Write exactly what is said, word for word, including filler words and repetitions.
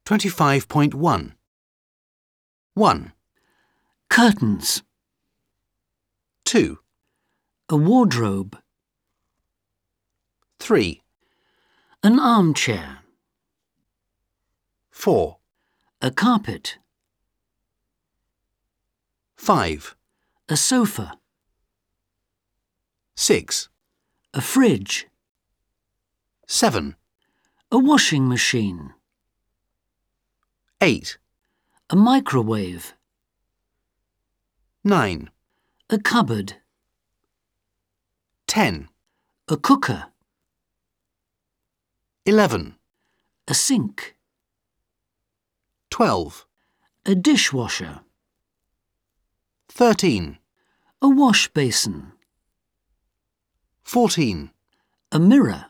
twenty-five point one. one. Curtains. two. A wardrobe. three. An armchair. four. A carpet. five. A sofa. six. A fridge. seven. A washing machine. eight. A microwave. nine. A cupboard. ten. A cooker. eleven. A sink. twelve. A dishwasher. thirteen. A wash basin. fourteen. A mirror.